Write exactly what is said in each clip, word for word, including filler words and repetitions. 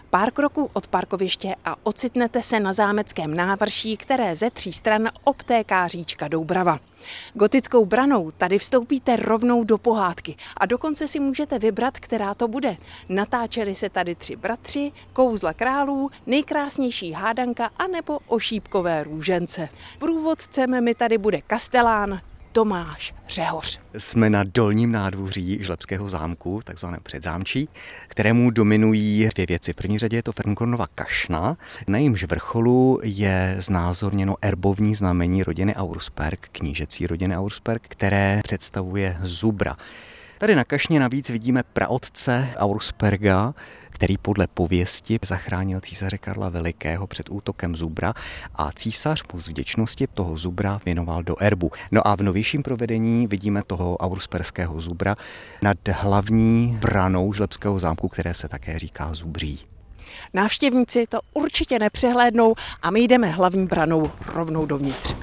Pár kroků od parkoviště a ocitnete se na zámeckém návrší, které ze tří stran obtéká říčka Doubrava. Gotickou branou tady vstoupíte rovnou do pohádky a dokonce si můžete vybrat, která to bude. Natáčeli se tady tři bratři, kouzla králů, nejkrásnější hádanka anebo ošípkové růžence. Průvodcem mi tady bude kastelán Tomáš Řehoř. Jsme na dolním nádvoří Žlebského zámku, takzvané předzámčí, kterému dominují dvě věci. V první řadě je to Fernkornova kašna, na jejímž vrcholu je znázorněno erbovní znamení rodiny Auersperg, knížecí rodiny Auersperg, které představuje zubra. Tady na kašně navíc vidíme praotce Auersperga, který podle pověsti zachránil císaře Karla Velikého před útokem zubra a císař mu z vděčnosti toho zubra věnoval do erbu. No a v novějším provedení vidíme toho auersperského zubra nad hlavní branou Žlebského zámku, které se také říká Zubří. Návštěvníci to určitě nepřehlédnou a my jdeme hlavní branou rovnou dovnitř.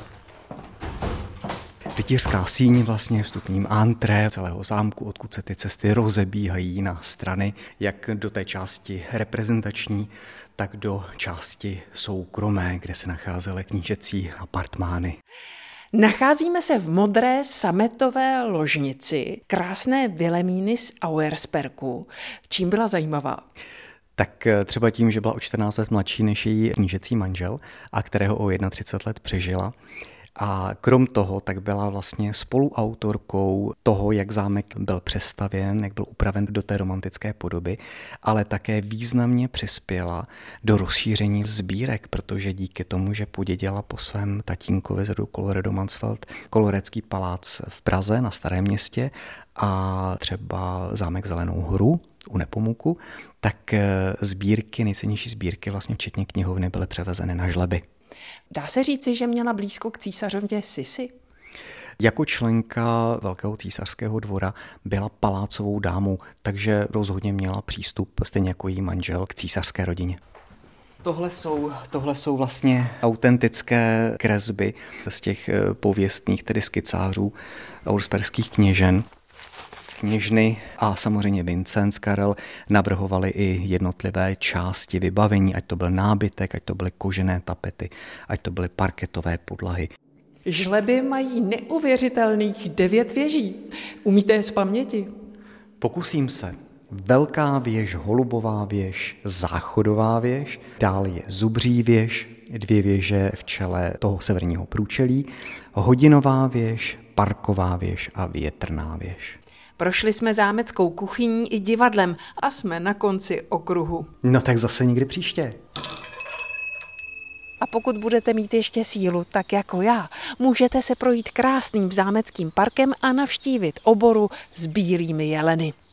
Rytířská síň vlastně vstupním antré celého zámku, odkud se ty cesty rozebíhají na strany, jak do té části reprezentační, tak do části soukromé, kde se nacházely knížecí apartmány. Nacházíme se v modré sametové ložnici krásné Vilemíny z Auerspergu. Čím byla zajímavá? Tak třeba tím, že byla o čtrnáct let mladší než její knížecí manžel a kterého o třicet jedna let přežila. A krom toho tak byla vlastně spoluautorkou toho, jak zámek byl přestavěn, jak byl upraven do té romantické podoby, ale také významně přispěla do rozšíření sbírek, protože díky tomu, že podědila po svém tatínkovi z rodu Colloredo-Mansfeld Kolorecký palác v Praze na Starém Městě a třeba zámek Zelenou horu u Nepomuku, tak sbírky, nejcennější sbírky, vlastně včetně knihovny, byly převezeny na Žleby. Dá se říci, že měla blízko k císařovně Sisi? Jako členka Velkého císařského dvora byla palácovou dámou, takže rozhodně měla přístup, stejně jako její manžel, k císařské rodině. Tohle jsou, tohle jsou vlastně autentické kresby z těch pověstných, tedy skicářů auersperských kněžen. Kněžny a samozřejmě Vincenc Karel navrhovali i jednotlivé části vybavení, ať to byl nábytek, ať to byly kožené tapety, ať to byly parketové podlahy. Žleby mají neuvěřitelných devět věží. Umíte je z paměti? Pokusím se. Velká věž, Holubová věž, Záchodová věž, dále je Zubří věž, dvě věže v čele toho severního průčelí, Hodinová věž, Parková věž a Větrná věž. Prošli jsme zámeckou kuchyní i divadlem a jsme na konci okruhu. No tak zase někdy příště. A pokud budete mít ještě sílu, tak jako já, můžete se projít krásným zámeckým parkem a navštívit oboru s bílými jeleny.